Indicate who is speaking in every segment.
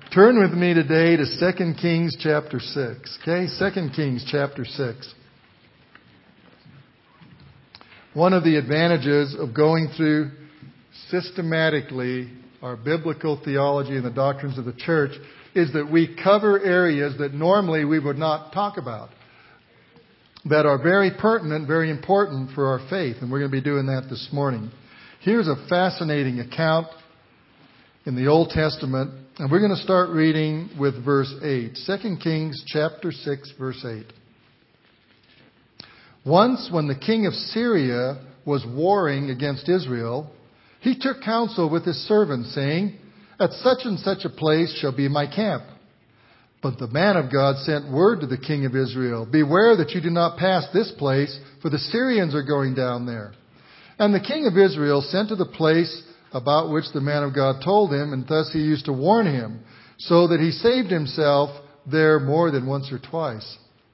Speaker 1: Turn with me today to 2 Kings chapter 6. Okay, 2 Kings chapter 6. One of the advantages of going through systematically our biblical theology and the doctrines of the church is that we cover areas that normally we would not talk about, that are very pertinent, very important for our faith. And we're going to be doing that this morning. Here's a fascinating account in the Old Testament. And we're going to start reading with verse 8. 2 Kings chapter 6, verse 8. Once when the king of Syria was warring against Israel, he took counsel with his servants, saying, "At such and such a place shall be my camp." But the man of God sent word to the king of Israel, "Beware that you do not pass this place, for the Syrians are going down there." And the king of Israel sent to the place about which the man of God told him, and thus he used to warn him, so that he saved himself there more than once or twice.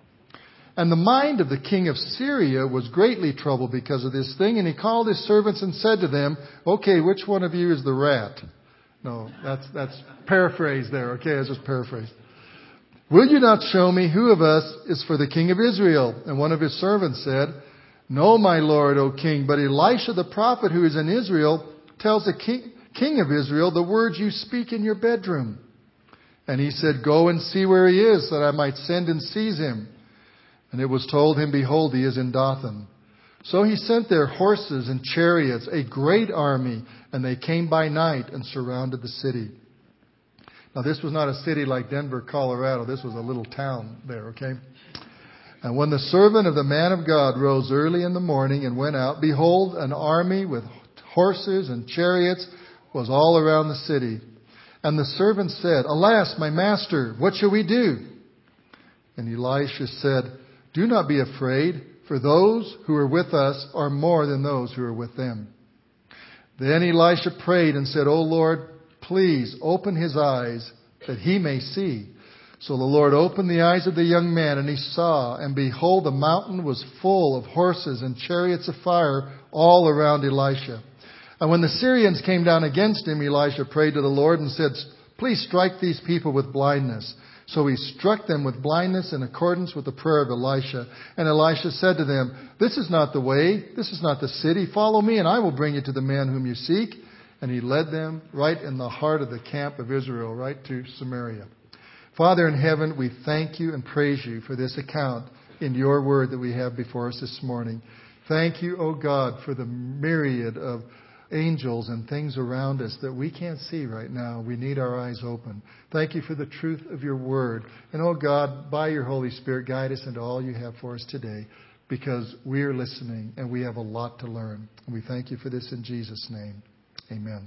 Speaker 1: And the mind of the king of Syria was greatly troubled because of this thing, and he called his servants and said to them, "Okay, which one of you is the rat?" No, that's paraphrase there. Okay, that's just paraphrase. "Will you not show me who of us is for the king of Israel?" And one of his servants said, "No, my lord, O king, but Elisha the prophet who is in Israel tells the king of Israel the words you speak in your bedroom." And he said, "Go and see where he is, that I might send and seize him." And it was told him, "Behold, he is in Dothan." So he sent their horses and chariots, a great army, and they came by night and surrounded the city. Now this was not a city like Denver, Colorado. This was a little town there, okay? And when the servant of the man of God rose early in the morning and went out, behold, an army with horses and chariots was all around the city. And the servant said, "Alas, my master, what shall we do?" And Elisha said, "Do not be afraid, for those who are with us are more than those who are with them." Then Elisha prayed and said, "O Lord, please open his eyes that he may see." So the Lord opened the eyes of the young man, and he saw, and behold, the mountain was full of horses and chariots of fire all around Elisha. And when the Syrians came down against him, Elisha prayed to the Lord and said, "Please strike these people with blindness." So he struck them with blindness in accordance with the prayer of Elisha. And Elisha said to them, "This is not the way, this is not the city. Follow me, and I will bring you to the man whom you seek." And he led them right in the heart of the camp of Israel, right to Samaria. Father in heaven, we thank you and praise you for this account in your word that we have before us this morning. Thank you, O God, for the myriad of angels and things around us that we can't see right now. We need our eyes open. Thank you for the truth of your word. And, oh God, by your Holy Spirit, guide us into all you have for us today, because we are listening and we have a lot to learn. And we thank you for this in Jesus' name. Amen.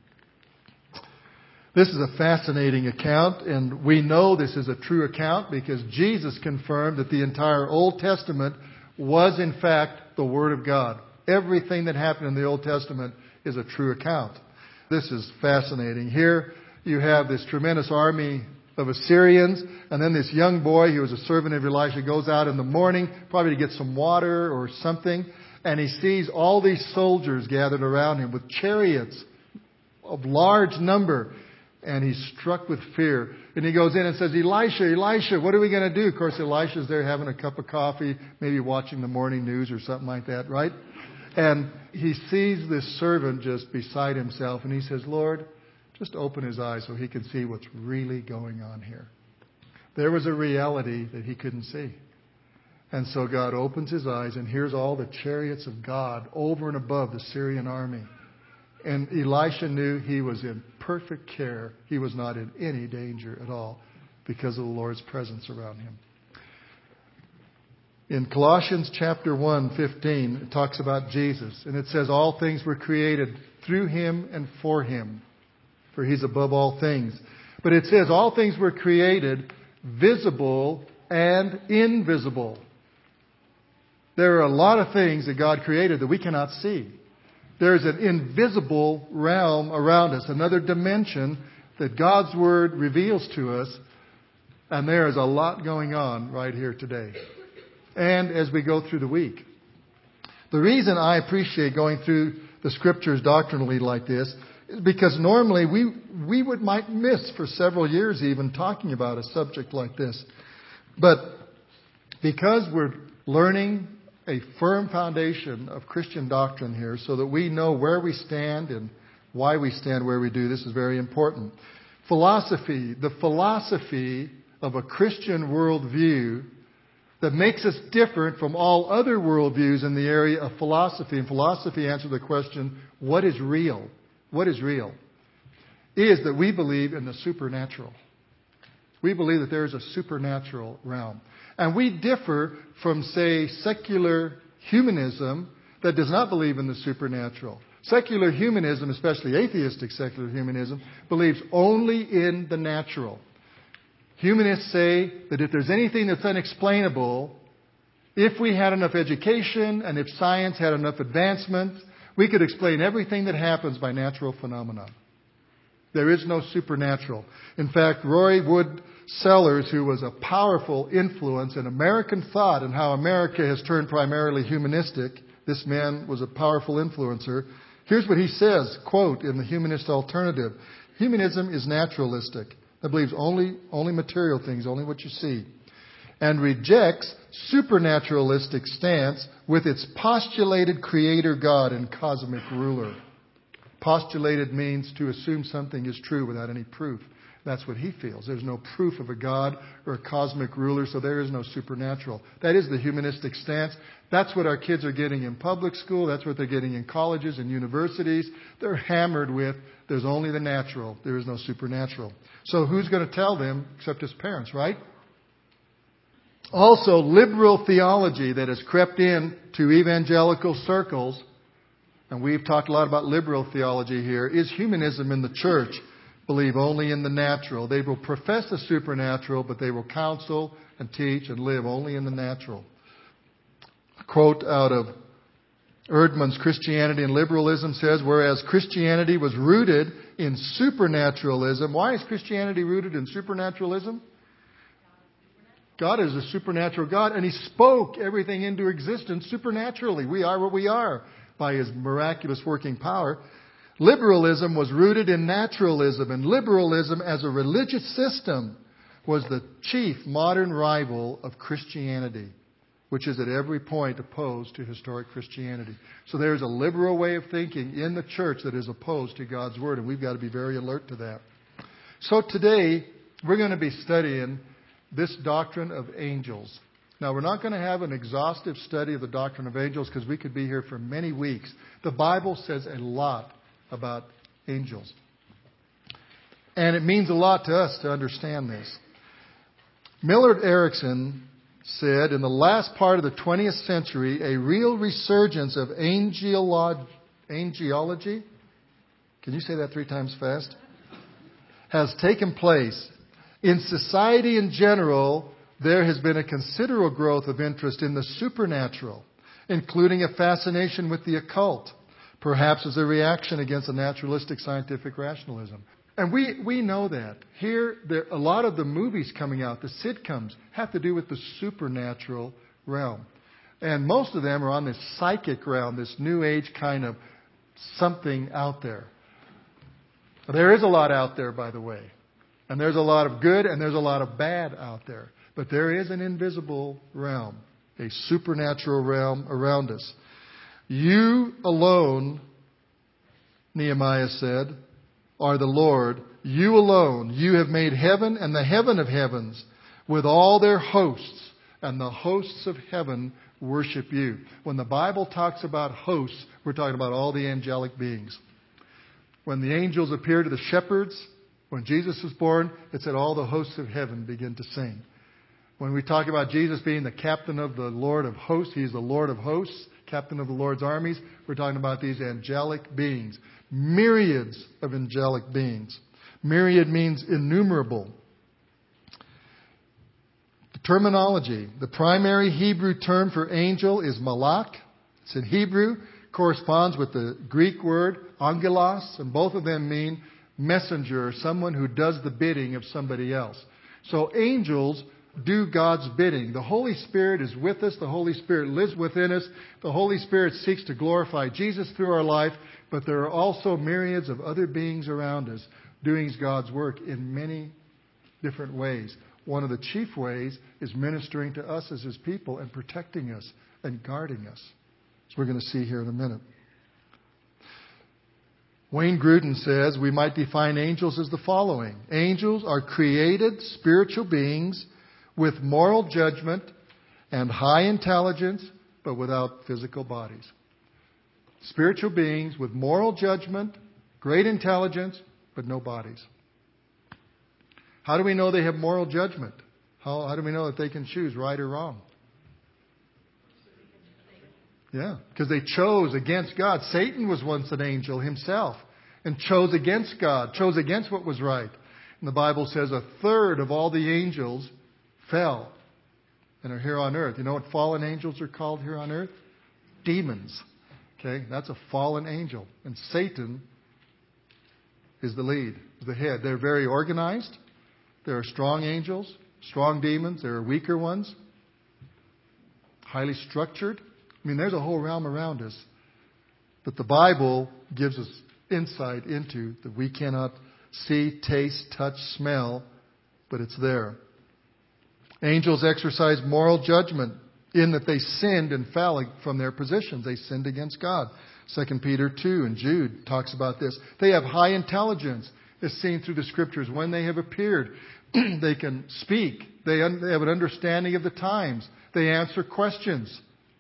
Speaker 1: This is a fascinating account, and we know this is a true account because Jesus confirmed that the entire Old Testament was, in fact, the Word of God. Everything that happened in the Old Testament is a true account. This is fascinating. Here you have this tremendous army of Assyrians, and then this young boy who was a servant of Elisha goes out in the morning, probably to get some water or something, and he sees all these soldiers gathered around him with chariots of large number, and he's struck with fear. And he goes in and says, Elisha, what are we going to do?" Of course, Elisha's there having a cup of coffee, maybe watching the morning news or something like that, right? And he sees this servant just beside himself, and he says, "Lord, just open his eyes so he can see what's really going on here." There was a reality that he couldn't see. And so God opens his eyes, and here's all the chariots of God over and above the Syrian army. And Elisha knew he was in perfect care. He was not in any danger at all because of the Lord's presence around him. In Colossians chapter 1:15, it talks about Jesus. And it says, "All things were created through him and for him, for he's above all things." But it says all things were created, visible and invisible. There are a lot of things that God created that we cannot see. There's an invisible realm around us, another dimension that God's Word reveals to us. And there is a lot going on right here today, and as we go through the week. The reason I appreciate going through the Scriptures doctrinally like this because normally we might miss for several years even talking about a subject like this. But because we're learning a firm foundation of Christian doctrine here so that we know where we stand and why we stand where we do, this is very important. Philosophy, the philosophy of a Christian worldview that makes us different from all other worldviews in the area of philosophy. And philosophy answers the question, what is real? What is real? Is that we believe in the supernatural. We believe that there is a supernatural realm. And we differ from, say, secular humanism that does not believe in the supernatural. Secular humanism, especially atheistic secular humanism, believes only in the natural. Humanists say that if there's anything that's unexplainable, if we had enough education and if science had enough advancement, we could explain everything that happens by natural phenomena. There is no supernatural. In fact, Roy Wood Sellers, who was a powerful influence in American thought and how America has turned primarily humanistic, this man was a powerful influencer. Here's what he says, quote, in The Humanist Alternative. Humanism is naturalistic. That believes only material things, only what you see, and rejects supernaturalistic stance with its postulated creator God and cosmic ruler. Postulated means to assume something is true without any proof. That's what he feels. There's no proof of a God or a cosmic ruler, so there is no supernatural. That is the humanistic stance. That's what our kids are getting in public school. That's what they're getting in colleges and universities. They're hammered with, there's only the natural. There is no supernatural. So who's going to tell them except his parents, right? Also, liberal theology that has crept in to evangelical circles, and we've talked a lot about liberal theology here, is humanism in the church. Believe only in the natural. They will profess the supernatural, but they will counsel and teach and live only in the natural. A quote out of Erdman's Christianity and Liberalism says, whereas Christianity was rooted in supernaturalism. Why is Christianity rooted in supernaturalism? God is a supernatural God, and He spoke everything into existence supernaturally. We are what we are by His miraculous working power. Liberalism was rooted in naturalism, and liberalism as a religious system was the chief modern rival of Christianity, which is at every point opposed to historic Christianity. So there's a liberal way of thinking in the church that is opposed to God's Word, and we've got to be very alert to that. So today, we're going to be studying this doctrine of angels. Now, we're not going to have an exhaustive study of the doctrine of angels because we could be here for many weeks. The Bible says a lot about angels. And it means a lot to us to understand this. Millard Erickson said, in the last part of the 20th century, a real resurgence of angelology, can you say that 3 times fast? Has taken place. In society in general, there has been a considerable growth of interest in the supernatural, including a fascination with the occult, perhaps as a reaction against a naturalistic scientific rationalism. And we know that. Here, a lot of the movies coming out, the sitcoms, have to do with the supernatural realm. And most of them are on this psychic realm, this new age kind of something out there. There is a lot out there, by the way. And there's a lot of good and there's a lot of bad out there. But there is an invisible realm, a supernatural realm around us. You alone, Nehemiah said, are the Lord. You alone. You have made heaven and the heaven of heavens with all their hosts, and the hosts of heaven worship you. When the Bible talks about hosts, we're talking about all the angelic beings. When the angels appeared to the shepherds, when Jesus was born, it said all the hosts of heaven begin to sing. When we talk about Jesus being the captain of the Lord of hosts, He's the Lord of hosts, captain of the Lord's armies, we're talking about these angelic beings. Myriads of angelic beings. Myriad means innumerable. The terminology. The primary Hebrew term for angel is malach. It's in Hebrew. Corresponds with the Greek word angelos. And both of them mean messenger, or someone who does the bidding of somebody else. So angels do God's bidding. The Holy Spirit is with us. The Holy Spirit lives within us. The Holy Spirit seeks to glorify Jesus through our life. But there are also myriads of other beings around us doing God's work in many different ways. One of the chief ways is ministering to us as His people and protecting us and guarding us. As we're going to see here in a minute. Wayne Grudem says we might define angels as the following. Angels are created spiritual beings with moral judgment and high intelligence, but without physical bodies. Spiritual beings with moral judgment, great intelligence, but no bodies. How do we know they have moral judgment? How do we know that they can choose right or wrong? Yeah, because they chose against God. Satan was once an angel himself and chose against God, chose against what was right. And the Bible says 1/3 of all the angels fell and are here on earth. You know what fallen angels are called here on earth? Demons. Okay, that's a fallen angel. And Satan is the lead, is the head. They're very organized. There are strong angels, strong demons. There are weaker ones, highly structured. I mean, there's a whole realm around us. But the Bible gives us insight into that we cannot see, taste, touch, smell, but it's there. Angels exercise moral judgment in that they sinned and fell from their positions. They sinned against God. 2 Peter 2 and Jude talks about this. They have high intelligence, as seen through the Scriptures. When they have appeared, they can speak. They have an understanding of the times. They answer questions.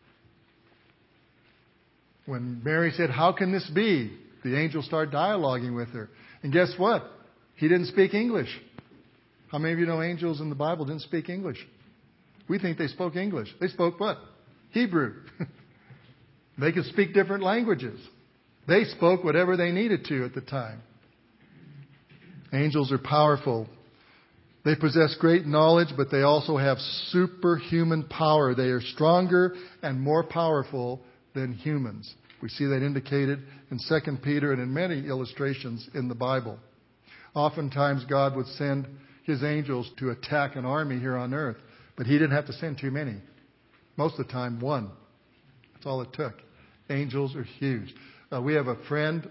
Speaker 1: When Mary said, "How can this be?" the angel started dialoguing with her. And guess what? He didn't speak English. How many of you know angels in the Bible didn't speak English? We think they spoke English. They spoke what? Hebrew. They could speak different languages. They spoke whatever they needed to at the time. Angels are powerful. They possess great knowledge, but they also have superhuman power. They are stronger and more powerful than humans. We see that indicated in 2 Peter and in many illustrations in the Bible. Oftentimes God would send His angels to attack an army here on earth, but He didn't have to send too many. Most of the time, one. That's all it took. Angels are huge. We have a friend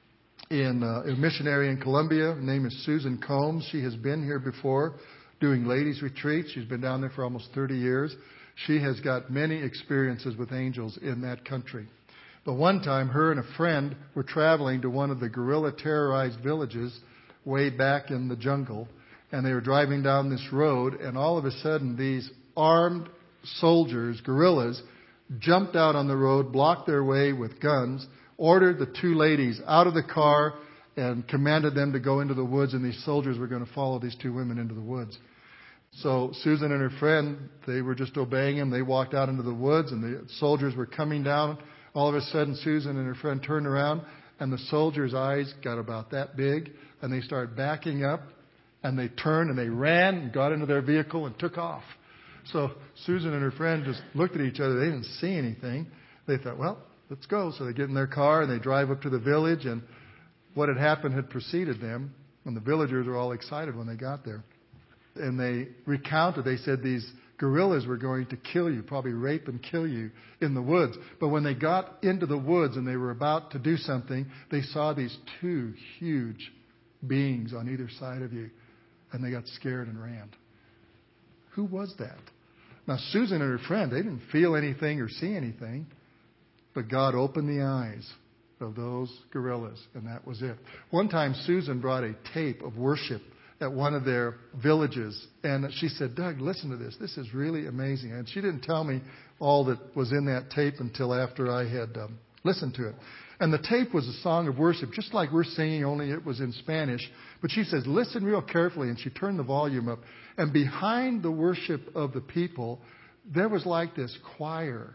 Speaker 1: a missionary in Colombia. Her name is Susan Combs. She has been here before doing ladies' retreats. She's been down there for almost 30 years. She has got many experiences with angels in that country. But one time, her and a friend were traveling to one of the guerrilla-terrorized villages way back in the jungle. And they were driving down this road, and all of a sudden, these armed soldiers, guerrillas, jumped out on the road, blocked their way with guns, ordered the two ladies out of the car, and commanded them to go into the woods, and these soldiers were going to follow these two women into the woods. So Susan and her friend, they were just obeying him. They walked out into the woods, and the soldiers were coming down. All of a sudden, Susan and her friend turned around, and the soldiers' eyes got about that big, and they started backing up, and they turned, and they ran and got into their vehicle and took off. So Susan and her friend just looked at each other. They didn't see anything. They thought, well, let's go. So they get in their car, and they drive up to the village, and what had happened had preceded them, and the villagers were all excited when they got there. And they recounted, they said these guerrillas were going to kill you, probably rape and kill you in the woods. But when they got into the woods and they were about to do something, they saw these two huge beings on either side of you, and they got scared and ran. Who was that? Now, Susan and her friend, they didn't feel anything or see anything, but God opened the eyes of those guerrillas, and that was it. One time, Susan brought a tape of worship at one of their villages, and she said, Doug, listen to this. This is really amazing. And she didn't tell me all that was in that tape until after I had listened to it. And the tape was a song of worship, just like we're singing, only it was in Spanish. But she says, listen real carefully, and she turned the volume up. And behind the worship of the people, there was like this choir,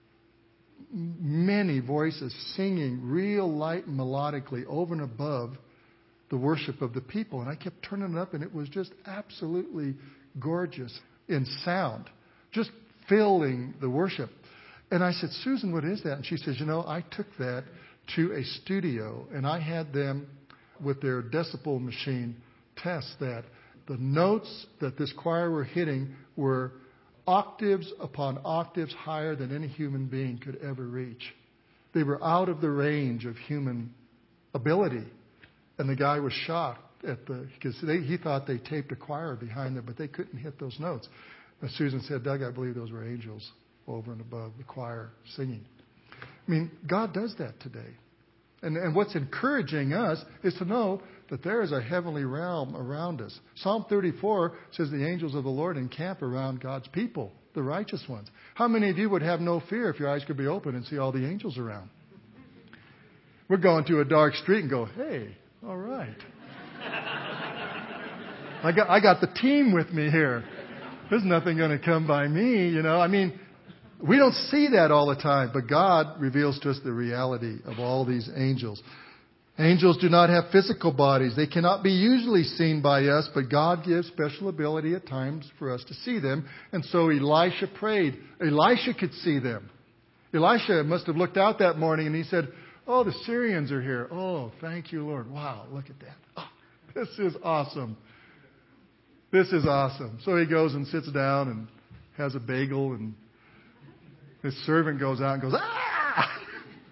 Speaker 1: many voices singing real light and melodically over and above the worship of the people. And I kept turning it up, and it was just absolutely gorgeous in sound, just filling the worship. And I said, Susan, what is that? And she says, I took that to a studio, and I had them with their decibel machine test that. The notes that this choir were hitting were octaves upon octaves higher than any human being could ever reach. They were out of the range of human ability. And the guy was shocked because he thought they taped a choir behind them, but they couldn't hit those notes. And Susan said, Doug, I believe those were angels over and above the choir singing. I mean, God does that today. And what's encouraging us is to know that there is a heavenly realm around us. Psalm 34 says the angels of the Lord encamp around God's people, the righteous ones. How many of you would have no fear if your eyes could be open and see all the angels around? We're going to a dark street and go, hey, all right. I got the team with me here. There's nothing going to come by me, I mean, we don't see that all the time, but God reveals to us the reality of all these angels. Angels do not have physical bodies. They cannot be usually seen by us, but God gives special ability at times for us to see them. And so Elisha prayed. Elisha could see them. Elisha must have looked out that morning and he said, oh, the Syrians are here. Oh, thank you, Lord. Wow, look at that. Oh, this is awesome. This is awesome. So he goes and sits down and has a bagel, and his servant goes out and goes, ah!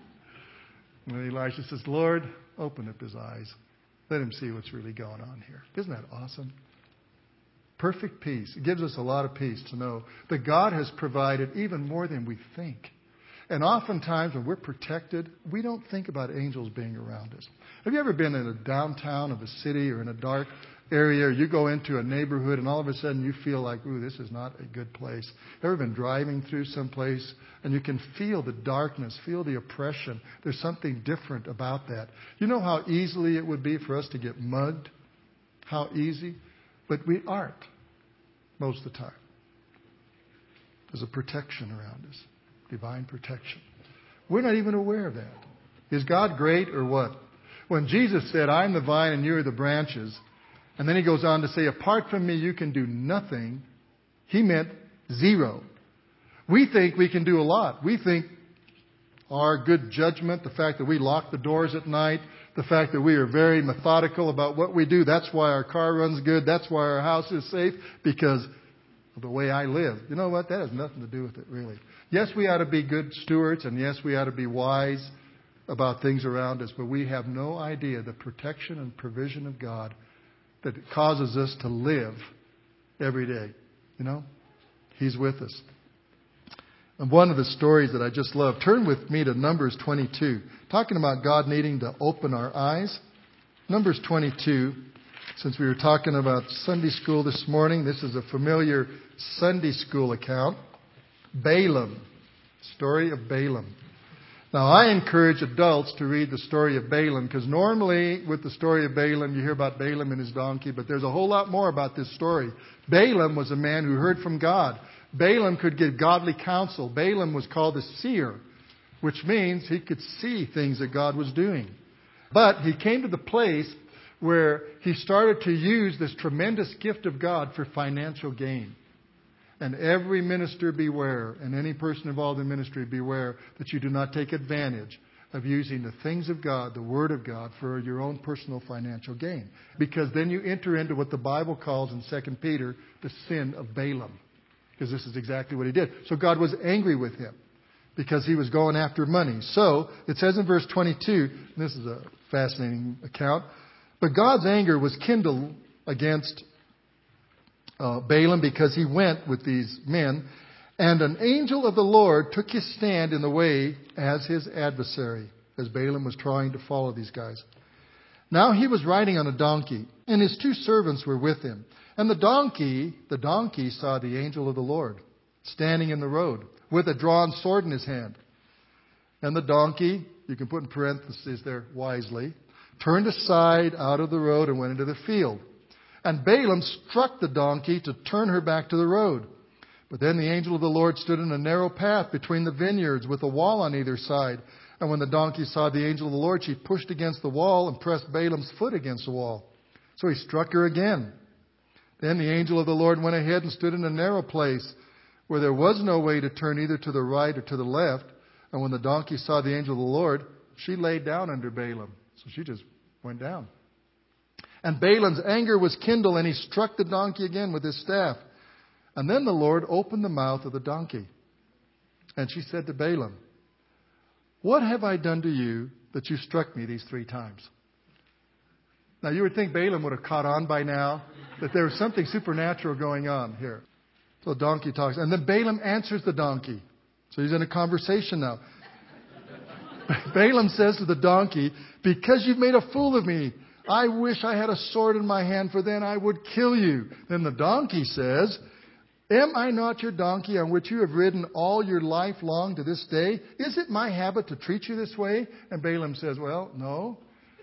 Speaker 1: And Elisha says, Lord, open up his eyes. Let him see what's really going on here. Isn't that awesome? Perfect peace. It gives us a lot of peace to know that God has provided even more than we think. And oftentimes when we're protected, we don't think about angels being around us. Have you ever been in a downtown of a city or in a dark area, or you go into a neighborhood and all of a sudden you feel like, ooh, this is not a good place? Ever been driving through some place and you can feel the darkness, feel the oppression? There's something different about that. You know how easily it would be for us to get mugged? How easy? But we aren't most of the time. There's a protection around us. Divine protection. We're not even aware of that. Is God great or what? When Jesus said, I'm the vine and you are the branches, and then he goes on to say, apart from me you can do nothing, he meant zero. We think we can do a lot. We think our good judgment, the fact that we lock the doors at night, the fact that we are very methodical about what we do, that's why our car runs good, that's why our house is safe, because of the way I live. You know what? That has nothing to do with it, really. Yes, we ought to be good stewards, and yes, we ought to be wise about things around us, but we have no idea the protection and provision of God that causes us to live every day. He's with us. And one of the stories that I just love, turn with me to Numbers 22, talking about God needing to open our eyes. Numbers 22, since we were talking about Sunday school this morning, this is a familiar Sunday school account. Balaam, story of Balaam. Now, I encourage adults to read the story of Balaam, because normally with the story of Balaam, you hear about Balaam and his donkey, but there's a whole lot more about this story. Balaam was a man who heard from God. Balaam could give godly counsel. Balaam was called a seer, which means he could see things that God was doing. But he came to the place where he started to use this tremendous gift of God for financial gain. And every minister beware, and any person involved in ministry beware, that you do not take advantage of using the things of God, the Word of God, for your own personal financial gain. Because then you enter into what the Bible calls in 2 Peter the sin of Balaam. Because this is exactly what he did. So God was angry with him because he was going after money. So it says in verse 22, and this is a fascinating account, but God's anger was kindled against Balaam because he went with these men, and an angel of the Lord took his stand in the way as his adversary, as Balaam was trying to follow these guys. Now he was riding on a donkey, and his two servants were with him. And the donkey saw the angel of the Lord standing in the road with a drawn sword in his hand. And the donkey, you can put in parentheses there, wisely, turned aside out of the road and went into the field. And Balaam struck the donkey to turn her back to the road. But then the angel of the Lord stood in a narrow path between the vineyards with a wall on either side. And when the donkey saw the angel of the Lord, she pushed against the wall and pressed Balaam's foot against the wall. So he struck her again. Then the angel of the Lord went ahead and stood in a narrow place where there was no way to turn either to the right or to the left. And when the donkey saw the angel of the Lord, she laid down under Balaam. So she just went down. And Balaam's anger was kindled, and he struck the donkey again with his staff. And then the Lord opened the mouth of the donkey. And she said to Balaam, "What have I done to you that you struck me these 3 times?" Now, you would think Balaam would have caught on by now that there was something supernatural going on here. So the donkey talks. And then Balaam answers the donkey. So he's in a conversation now. Balaam says to the donkey, "Because you've made a fool of me, I wish I had a sword in my hand, for then I would kill you." Then the donkey says, "Am I not your donkey on which you have ridden all your life long to this day? Is it my habit to treat you this way?" And Balaam says, "Well, no."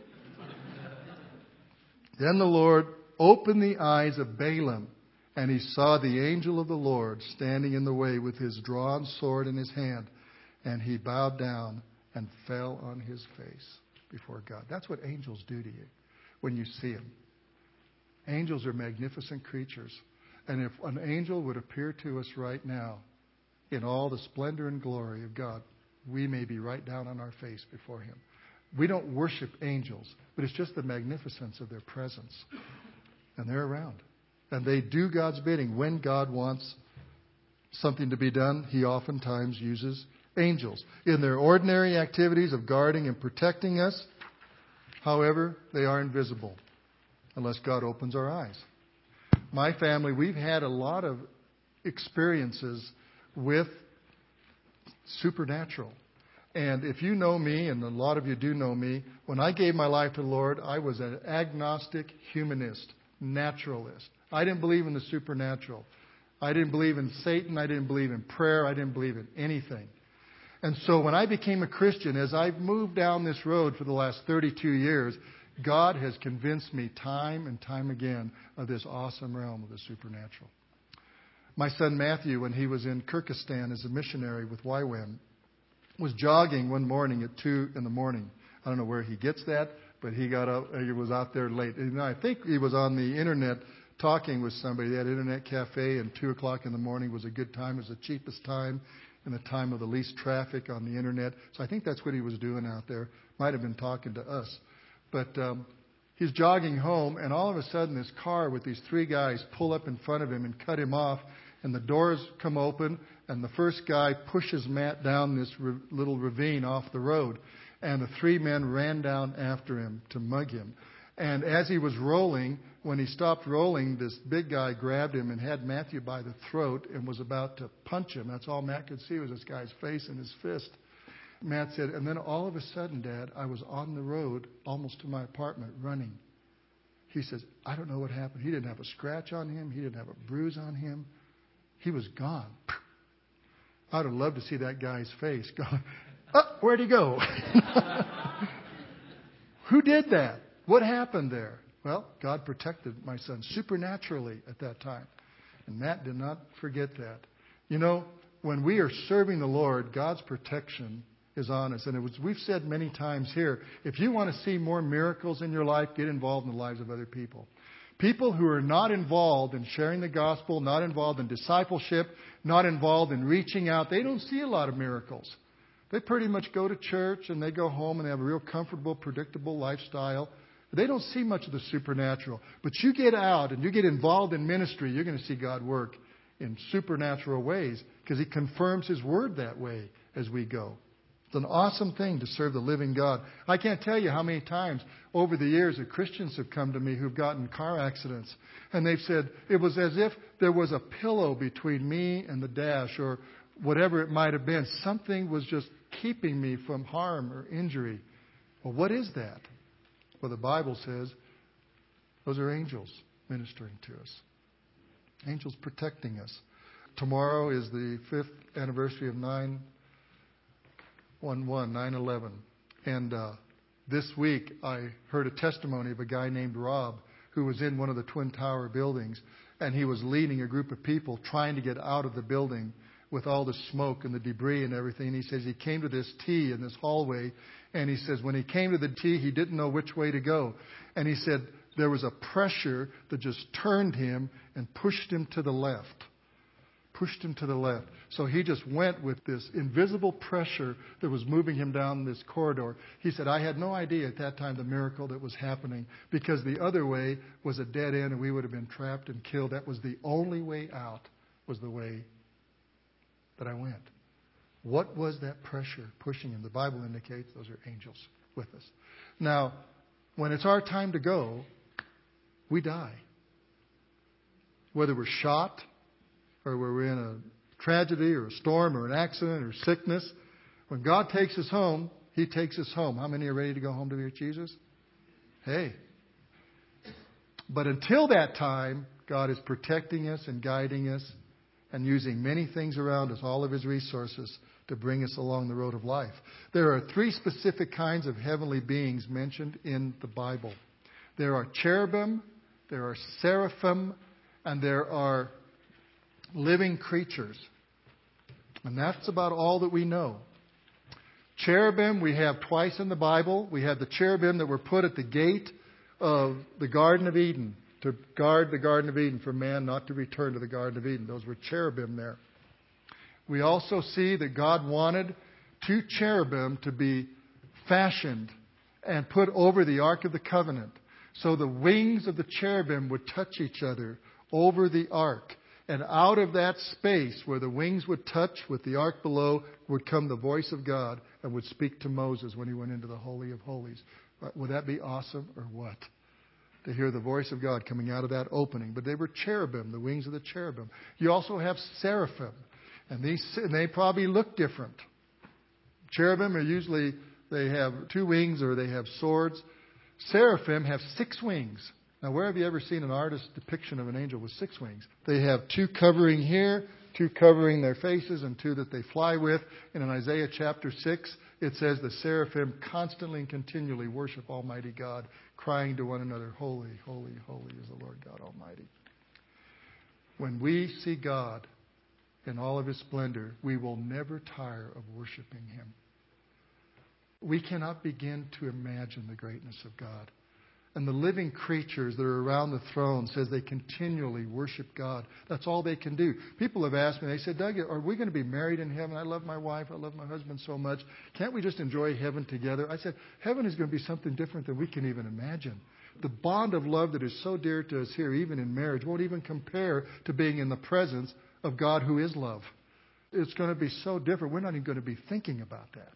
Speaker 1: Then the Lord opened the eyes of Balaam, and he saw the angel of the Lord standing in the way with his drawn sword in his hand. And he bowed down and fell on his face before God. That's what angels do to you when you see them. Angels are magnificent creatures. And if an angel would appear to us right now in all the splendor and glory of God, we may be right down on our face before him. We don't worship angels, but it's just the magnificence of their presence. And they're around. And they do God's bidding. When God wants something to be done, he oftentimes uses angels. In their ordinary activities of guarding and protecting us, however, they are invisible unless God opens our eyes. My family, we've had a lot of experiences with supernatural. And if you know me, and a lot of you do know me, when I gave my life to the Lord, I was an agnostic humanist, naturalist. I didn't believe in the supernatural. I didn't believe in Satan. I didn't believe in prayer. I didn't believe in anything. And so when I became a Christian, as I've moved down this road for the last 32 years, God has convinced me time and time again of this awesome realm of the supernatural. My son Matthew, when he was in Kyrgyzstan as a missionary with YWAM, was jogging one morning at 2 in the morning. I don't know where he gets that, but he got up. He was out there late. And I think he was on the internet talking with somebody. They had an internet cafe, and 2 o'clock in the morning was a good time. It was the cheapest time and the time of the least traffic on the internet. So I think that's what he was doing out there. Might have been talking to us. But he's jogging home, and all of a sudden this car with these 3 guys pull up in front of him and cut him off. And the doors come open, and the first guy pushes Matt down this little ravine off the road. And the 3 men ran down after him to mug him. And as he was rolling, when he stopped rolling, this big guy grabbed him and had Matthew by the throat and was about to punch him. That's all Matt could see was this guy's face and his fist. Matt said, "And then all of a sudden, Dad, I was on the road almost to my apartment running." He says, "I don't know what happened. He didn't have a scratch on him. He didn't have a bruise on him. He was gone." I would have loved to see that guy's face going, "Oh, where'd he go?" Who did that? What happened there? Well, God protected my son supernaturally at that time. And Matt did not forget that. You know, when we are serving the Lord, God's protection is on us. And we've said many times here, if you want to see more miracles in your life, get involved in the lives of other people. People who are not involved in sharing the gospel, not involved in discipleship, not involved in reaching out, they don't see a lot of miracles. They pretty much go to church and they go home and they have a real comfortable, predictable lifestyle. They don't see much of the supernatural. But you get out and you get involved in ministry, you're going to see God work in supernatural ways because He confirms His word that way as we go. It's an awesome thing to serve the living God. I can't tell you how many times over the years that Christians have come to me who've gotten car accidents. And they've said it was as if there was a pillow between me and the dash or whatever it might have been. Something was just keeping me from harm or injury. Well, what is that? Well, the Bible says those are angels ministering to us. Angels protecting us. Tomorrow is the 5th anniversary of 9/11. And this week I heard a testimony of a guy named Rob who was in one of the Twin Tower buildings. And he was leading a group of people trying to get out of the building with all the smoke and the debris and everything. And he says he came to this T in this hallway. And he says when he came to the T, he didn't know which way to go. And he said there was a pressure that just turned him and pushed him to the left. pushed him to the left. So he just went with this invisible pressure that was moving him down this corridor. He said, I had no idea at that time the miracle that was happening, because the other way was a dead end and we would have been trapped and killed. That was the only way out, was the way that I went. What was that pressure pushing him? The Bible indicates those are angels with us. Now, when it's our time to go, we die. Whether we're shot, or we're in a tragedy or a storm or an accident or sickness, when God takes us home, He takes us home. How many are ready to go home to be with Jesus? Hey. But until that time, God is protecting us and guiding us and using many things around us, all of His resources, to bring us along the road of life. There are 3 specific kinds of heavenly beings mentioned in the Bible. There are cherubim, there are seraphim, and there are living creatures. And that's about all that we know. Cherubim we have twice in the Bible. We have the cherubim that were put at the gate of the Garden of Eden to guard the Garden of Eden for man not to return to the Garden of Eden. Those were cherubim there. We also see that God wanted 2 cherubim to be fashioned and put over the Ark of the Covenant. So the wings of the cherubim would touch each other over the Ark. And out of that space where the wings would touch with the Ark below would come the voice of God and would speak to Moses when he went into the Holy of Holies. Would that be awesome or what? To hear the voice of God coming out of that opening. But they were cherubim, the wings of the cherubim. You also have seraphim. And they probably look different. Cherubim are usually, they have 2 wings or they have swords. Seraphim have 6 wings. Now, where have you ever seen an artist's depiction of an angel with 6 wings? They have 2 covering here, 2 covering their faces, and 2 that they fly with. And in Isaiah chapter 6, it says the seraphim constantly and continually worship Almighty God, crying to one another, Holy, holy, holy is the Lord God Almighty. When we see God in all of His splendor, we will never tire of worshiping Him. We cannot begin to imagine the greatness of God. And the living creatures that are around the throne says they continually worship God. That's all they can do. People have asked me, they said, Doug, are we going to be married in heaven? I love my wife. I love my husband so much. Can't we just enjoy heaven together? I said, heaven is going to be something different than we can even imagine. The bond of love that is so dear to us here, even in marriage, won't even compare to being in the presence of God who is love. It's going to be so different. We're not even going to be thinking about that.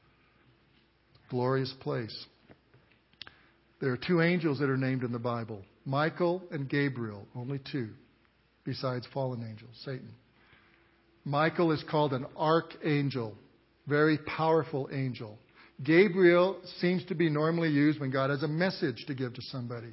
Speaker 1: Glorious place. There are 2 angels that are named in the Bible, Michael and Gabriel, only 2, besides fallen angels, Satan. Michael is called an archangel, very powerful angel. Gabriel seems to be normally used when God has a message to give to somebody.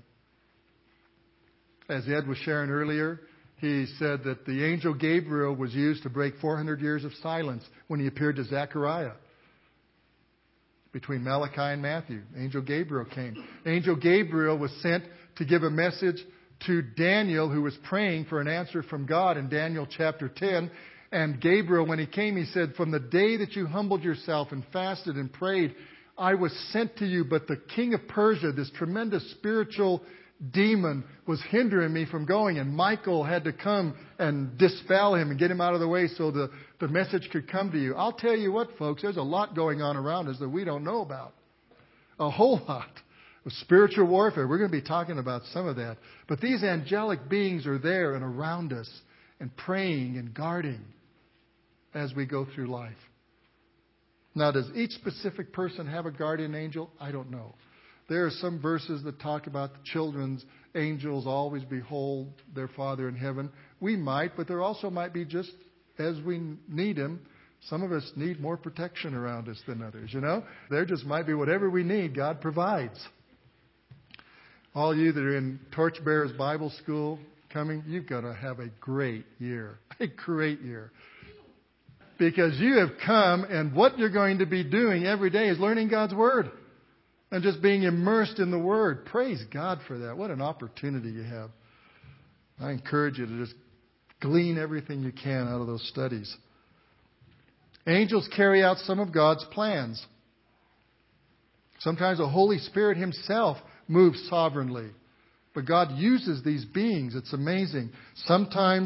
Speaker 1: As Ed was sharing earlier, he said that the angel Gabriel was used to break 400 years of silence when he appeared to Zechariah. Between Malachi and Matthew, Angel Gabriel came. Angel Gabriel was sent to give a message to Daniel, who was praying for an answer from God in Daniel chapter 10. And Gabriel, when he came, he said, from the day that you humbled yourself and fasted and prayed, I was sent to you. But the king of Persia, this tremendous spiritual demon, was hindering me from going. And Michael had to come and dispel him and get him out of the way so the message could come to you. I'll tell you what, folks, there's a lot going on around us that we don't know about. A whole lot. With spiritual warfare, we're going to be talking about some of that. But these angelic beings are there and around us and praying and guarding as we go through life. Now, does each specific person have a guardian angel? I don't know. There are some verses that talk about the children's angels always behold their Father in heaven. We might, but there also might be just as we need Him. Some of us need more protection around us than others, you know. There just might be whatever we need, God provides. All you that are in Torchbearers Bible School coming, you've got to have a great year. A great year. Because you have come, and what you're going to be doing every day is learning God's Word. And just being immersed in the Word. Praise God for that. What an opportunity you have. I encourage you to just glean everything you can out of those studies. Angels carry out some of God's plans. Sometimes the Holy Spirit Himself moves sovereignly. But God uses these beings. It's amazing. Sometimes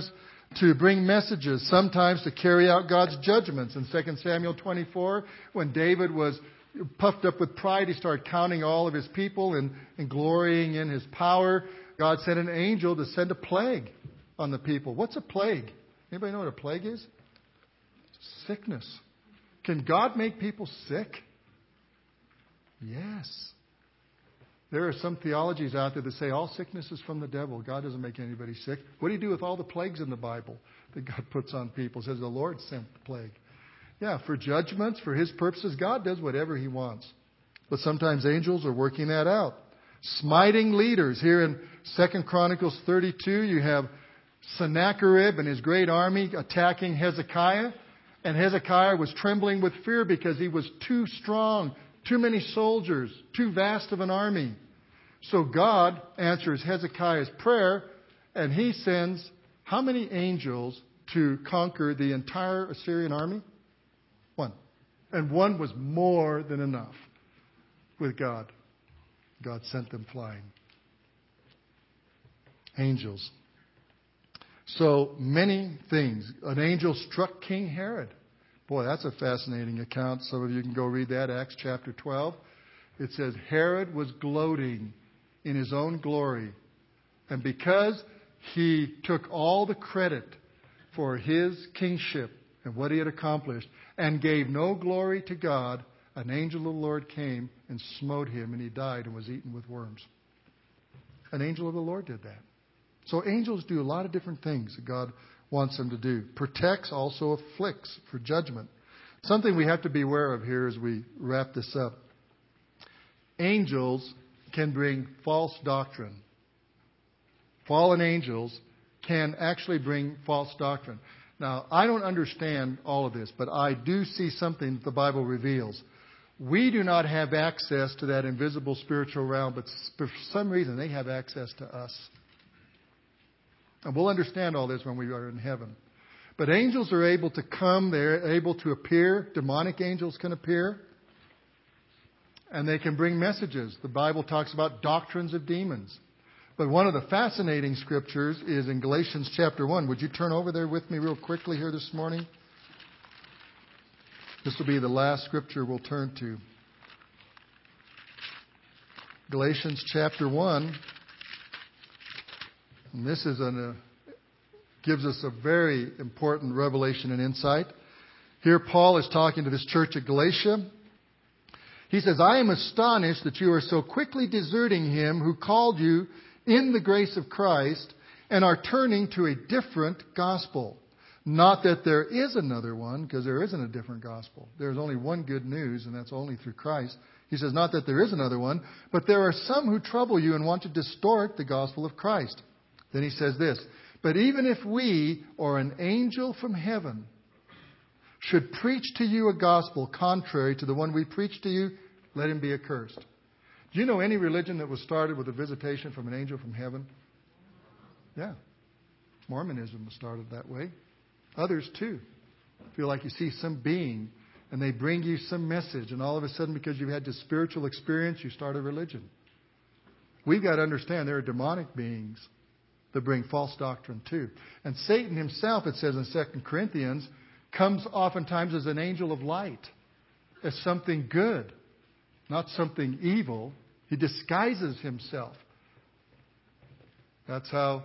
Speaker 1: to bring messages, sometimes to carry out God's judgments. In 2 Samuel 24, when David was puffed up with pride, he started counting all of his people and glorying in his power. God sent an angel to send a plague on the people. What's a plague? Anybody know what a plague is? Sickness. Can God make people sick? Yes. There are some theologies out there that say all sickness is from the devil. God doesn't make anybody sick. What do you do with all the plagues in the Bible that God puts on people? It says the Lord sent the plague. Yeah, for judgments, for His purposes, God does whatever He wants. But sometimes angels are working that out. Smiting leaders. Here in 2 Chronicles 32, you have Sennacherib and his great army attacking Hezekiah. And Hezekiah was trembling with fear because he was too strong, too many soldiers, too vast of an army. So God answers Hezekiah's prayer, and He sends how many angels to conquer the entire Assyrian army? One. And one was more than enough with God. God sent them flying. Angels. So many things. An angel struck King Herod. Boy, that's a fascinating account. Some of you can go read that, Acts chapter 12. It says Herod was gloating in his own glory. And because he took all the credit for his kingship and what he had accomplished and gave no glory to God, an angel of the Lord came and smote him, and he died and was eaten with worms. An angel of the Lord did that. So angels do a lot of different things that God wants them to do. Protects, also afflicts for judgment. Something we have to be aware of here as we wrap this up. Angels can bring false doctrine. Fallen angels can actually bring false doctrine. Now, I don't understand all of this, but I do see something that the Bible reveals. We do not have access to that invisible spiritual realm, but for some reason they have access to us. And we'll understand all this when we are in heaven. But angels are able to come. They're able to appear. Demonic angels can appear. And they can bring messages. The Bible talks about doctrines of demons. But one of the fascinating scriptures is in Galatians chapter 1. Would you turn over there with me real quickly here this morning? This will be the last scripture we'll turn to. Galatians chapter 1. And this is gives us a very important revelation and insight. Here Paul is talking to this church at Galatia. He says, I am astonished that you are so quickly deserting Him who called you in the grace of Christ and are turning to a different gospel. Not that there is another one, because there isn't a different gospel. There's only one good news, and that's only through Christ. He says, not that there is another one, but there are some who trouble you and want to distort the gospel of Christ. Then he says this, but even if we or an angel from heaven should preach to you a gospel contrary to the one we preach to you, let him be accursed. Do you know any religion that was started with a visitation from an angel from heaven? Yeah. Mormonism was started that way. Others too. Feel like you see some being and they bring you some message, and all of a sudden, because you've had this spiritual experience, you start a religion. We've got to understand there are demonic beings that bring false doctrine too. And Satan himself, it says in 2 Corinthians, comes oftentimes as an angel of light, as something good, not something evil. He disguises himself. That's how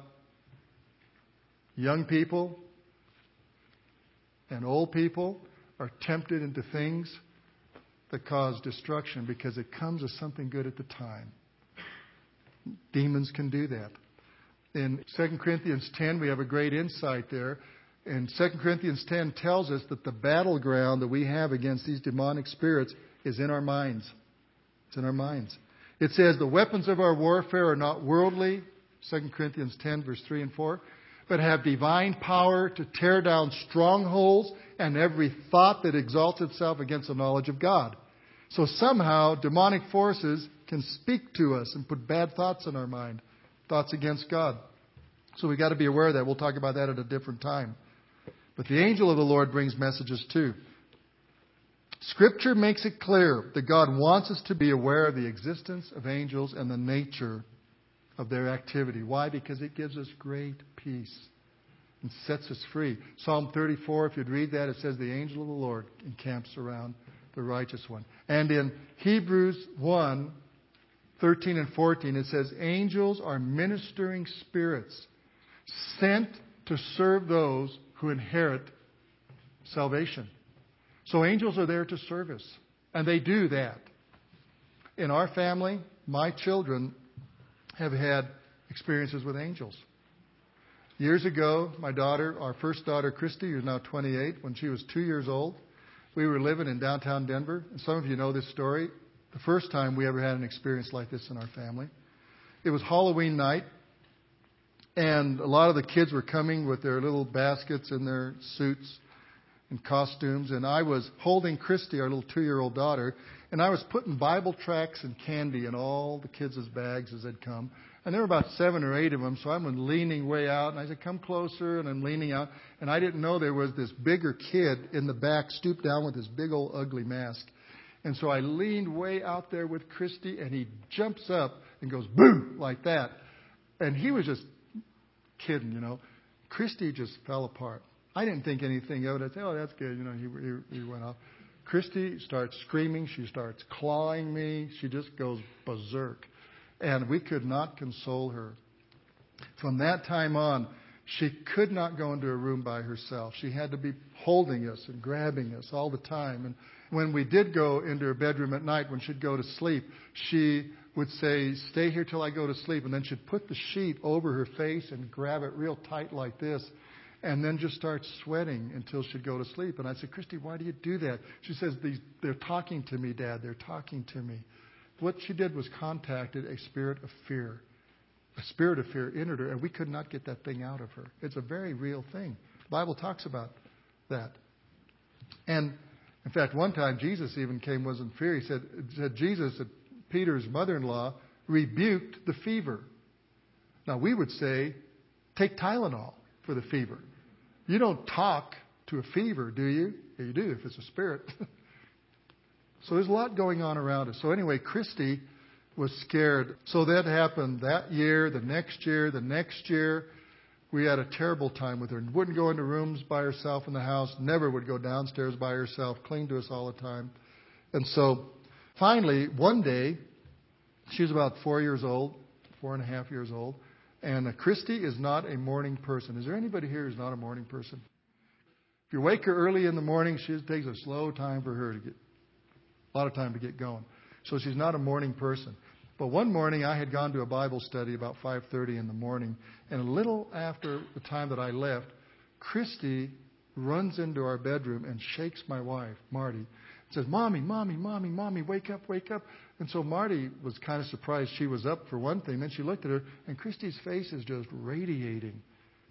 Speaker 1: young people and old people are tempted into things that cause destruction because it comes as something good at the time. Demons can do that. In 2 Corinthians 10, we have a great insight there. And 2 Corinthians 10 tells us that the battleground that we have against these demonic spirits is in our minds. It's in our minds. It says the weapons of our warfare are not worldly, 2 Corinthians 10, verse 3 and 4, but have divine power to tear down strongholds and every thought that exalts itself against the knowledge of God. So somehow demonic forces can speak to us and put bad thoughts in our mind, thoughts against God. So we've got to be aware of that. We'll talk about that at a different time. But the angel of the Lord brings messages too. Scripture makes it clear that God wants us to be aware of the existence of angels and the nature of their activity. Why? Because it gives us great peace. and sets us free. Psalm 34, if you'd read that, it says, the angel of the Lord encamps around the righteous one. And in Hebrews 1, 13 and 14, it says, angels are ministering spirits sent to serve those who inherit salvation. So angels are there to serve us. And they do that. In our family, my children have had experiences with angels. Years ago, my daughter, our first daughter, Christy, who's now 28, when she was 2 years old, we were living in downtown Denver. And some of you know this story. The first time we ever had an experience like this in our family. It was Halloween night. And a lot of the kids were coming with their little baskets and their suits and costumes. And I was holding Christy, our little 2-year-old daughter, and I was putting Bible tracts and candy in all the kids' bags as they'd come. And there were about 7 or 8 of them, so I'm leaning way out. And I said, come closer, and I'm leaning out. And I didn't know there was this bigger kid in the back, stooped down with this big old ugly mask. And so I leaned way out there with Christy, and he jumps up and goes, boo, like that. And he was just kidding, you know. Christy just fell apart. I didn't think anything of it. I said, oh, that's good. You know, he went off. Christy starts screaming. She starts clawing me. She just goes berserk. And we could not console her. From that time on, she could not go into a room by herself. She had to be holding us and grabbing us all the time. And when we did go into her bedroom at night, when she'd go to sleep, she would say, stay here till I go to sleep. And then she'd put the sheet over her face and grab it real tight like this. And then just start sweating until she'd go to sleep. And I'd say, Christy, why do you do that? She says, they're talking to me, Dad. They're talking to me. What she did was contacted a spirit of fear. A spirit of fear entered her, and we could not get that thing out of her. It's a very real thing. The Bible talks about that. And, in fact, one time Jesus even came, was in fear. He said Jesus, Peter's mother-in-law, rebuked the fever. Now, we would say, take Tylenol for the fever. You don't talk to a fever, do you? Yeah, you do if it's a spirit. So there's a lot going on around us. So anyway, Christy was scared. So that happened that year, the next year. We had a terrible time with her. Wouldn't go into rooms by herself in the house. Never would go downstairs by herself. Cling to us all the time. And so finally, one day, she was about 4 years old, 4.5 years old. And Christy is not a morning person. Is there anybody here who's not a morning person? If you wake her early in the morning, it takes a slow time for her to get, a lot of time to get going. So she's not a morning person. But one morning I had gone to a Bible study about 5:30 in the morning. And a little after the time that I left, Christy runs into our bedroom and shakes my wife, Marty. Says, Mommy, Mommy, Mommy, Mommy, wake up, wake up. And so Marty was kind of surprised she was up for one thing. Then she looked at her, and Christy's face is just radiating.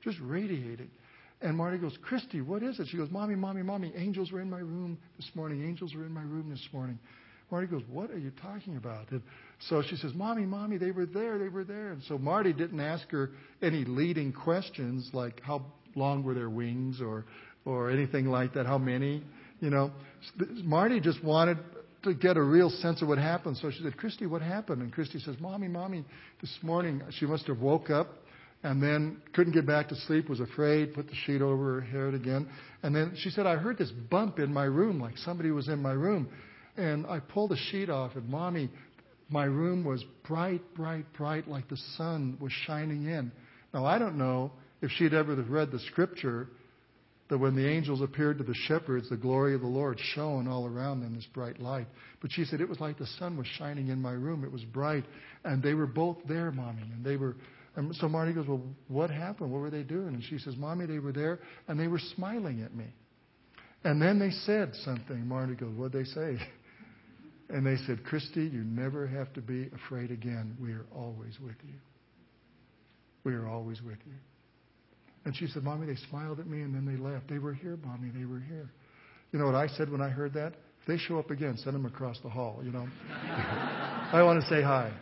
Speaker 1: And Marty goes, Christy, what is it? She goes, Mommy, Mommy, Mommy, angels were in my room this morning. Angels were in my room this morning. Marty goes, what are you talking about? And so she says, Mommy, Mommy, they were there. And so Marty didn't ask her any leading questions like how long were their wings or anything like that, how many. You know, Marty just wanted to get a real sense of what happened. So she said, Christy, what happened? And Christy says, Mommy, this morning she must have woke up and then couldn't get back to sleep, was afraid, put the sheet over her head again. And then she said, I heard this bump in my room, like somebody was in my room. And I pulled the sheet off, and Mommy, my room was bright, like the sun was shining in. Now, I don't know if she'd ever read the scripture that when the angels appeared to the shepherds, the glory of the Lord shone all around them, this bright light. But she said, it was like the sun was shining in my room. It was bright. And they were both there, Mommy. And so Marty goes, well, what happened? What were they doing? And she says, Mommy, they were there, and they were smiling at me. And then they said something. Marty goes, what'd they say? And they said, Christy, you never have to be afraid again. We are always with you. We are always with you. And she said, Mommy, they smiled at me and then they left. They were here, Mommy, they were here. You know what I said when I heard that? If they show up again, send them across the hall, you know. I want to say hi.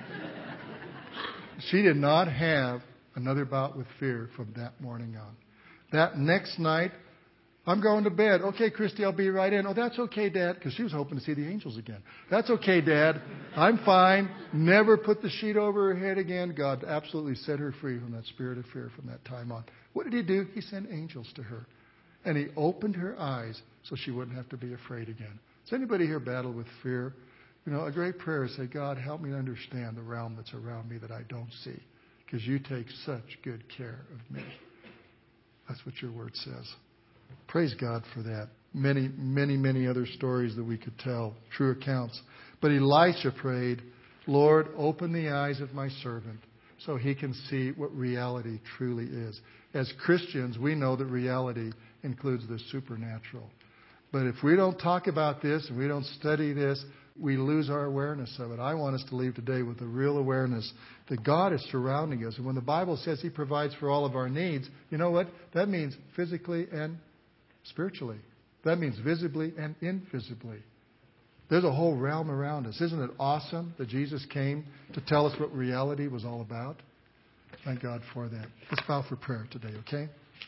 Speaker 1: She did not have another bout with fear from that morning on. That next night, I'm going to bed. Okay, Christy, I'll be right in. Oh, that's okay, Dad, because she was hoping to see the angels again. That's okay, Dad. I'm fine. Never put the sheet over her head again. God absolutely set her free from that spirit of fear from that time on. What did He do? He sent angels to her. And He opened her eyes so she wouldn't have to be afraid again. Does anybody here battle with fear? You know, a great prayer is say, God, help me to understand the realm that's around me that I don't see, because You take such good care of me. That's what Your word says. Praise God for that. Many, many, many other stories that we could tell, true accounts. But Elisha prayed, Lord, open the eyes of my servant so he can see what reality truly is. As Christians, we know that reality includes the supernatural. But if we don't talk about this and we don't study this, we lose our awareness of it. I want us to leave today with a real awareness that God is surrounding us. And when the Bible says He provides for all of our needs, you know what? That means physically and spiritually. That means visibly and invisibly. There's a whole realm around us. Isn't it awesome that Jesus came to tell us what reality was all about? Thank God for that. Let's bow for prayer today, okay?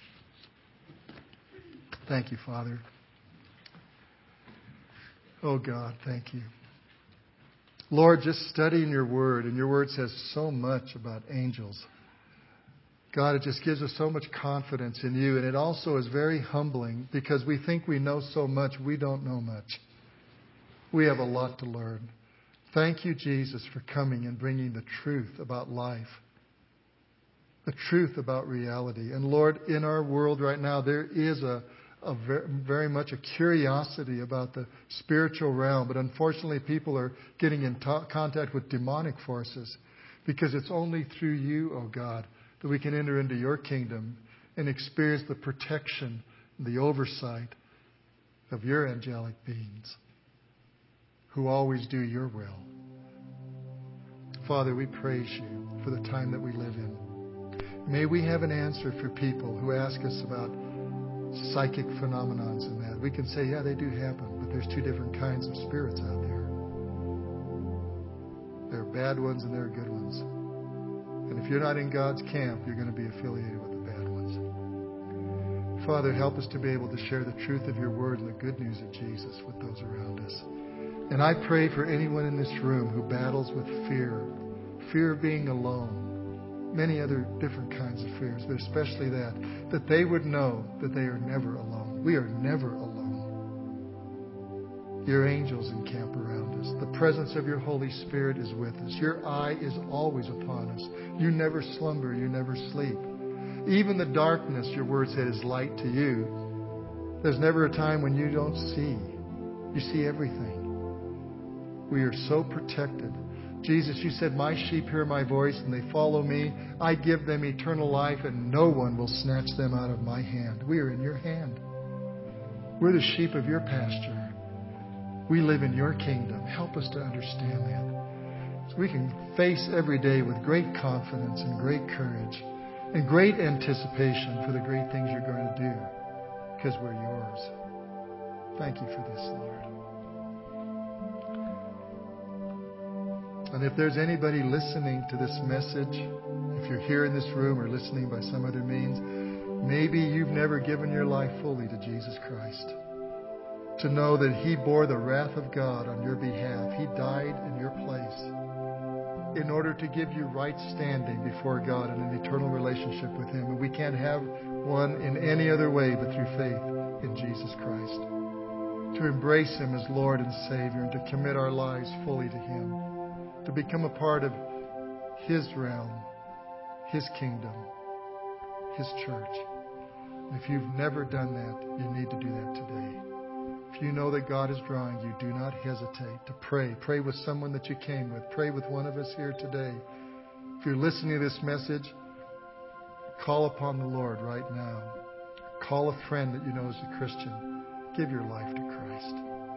Speaker 1: Thank You, Father. Oh, God, thank You. Lord, just studying Your word, and Your word says so much about angels. God, it just gives us so much confidence in You, and it also is very humbling because we think we know so much. We don't know much. We have a lot to learn. Thank You, Jesus, for coming and bringing the truth about life, the truth about reality. And Lord, in our world right now, there is very much a curiosity about the spiritual realm. But unfortunately, people are getting in contact with demonic forces because it's only through You, oh God, that we can enter into Your kingdom and experience the protection, the oversight of Your angelic beings who always do Your will. Father, we praise You for the time that we live in. May we have an answer for people who ask us about psychic phenomenons and that. We can say, yeah, they do happen, but there's two different kinds of spirits out there. There are bad ones and there are good ones. And if you're not in God's camp, you're going to be affiliated with the bad ones. Father, help us to be able to share the truth of Your word and the good news of Jesus with those around us. And I pray for anyone in this room who battles with fear of being alone, many other different kinds of fears, but especially that they would know that they are never alone. We are never alone. Your angels encamp around us. The presence of Your Holy Spirit is with us. Your eye is always upon us. You never slumber. You never sleep. Even the darkness, Your word said, is light to You. There's never a time when You don't see. You see everything. We are so protected. Jesus, You said, My sheep hear My voice and they follow Me. I give them eternal life and no one will snatch them out of My hand. We are in Your hand. We're the sheep of Your pasture. We live in Your kingdom. Help us to understand that. So we can face every day with great confidence and great courage and great anticipation for the great things You're going to do because we're Yours. Thank You for this, Lord. And if there's anybody listening to this message, if you're here in this room or listening by some other means, maybe you've never given your life fully to Jesus Christ. To know that He bore the wrath of God on your behalf. He died in your place in order to give you right standing before God in an eternal relationship with Him. And we can't have one in any other way but through faith in Jesus Christ. To embrace Him as Lord and Savior and to commit our lives fully to Him. To become a part of His realm, His kingdom, His church. And if you've never done that, you need to do that today. If you know that God is drawing you, do not hesitate to pray. Pray with someone that you came with. Pray with one of us here today. If you're listening to this message, call upon the Lord right now. Call a friend that you know is a Christian. Give your life to Christ.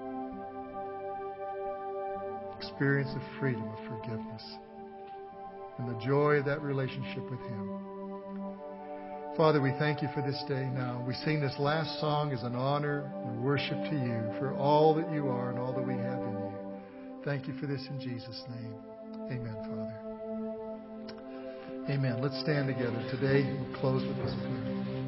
Speaker 1: Experience the freedom of forgiveness and the joy of that relationship with Him. Father, we thank You for this day now. We sing this last song as an honor and worship to You for all that You are and all that we have in You. Thank You for this in Jesus' name. Amen, Father. Amen. Let's stand together. Today, we'll close with this prayer.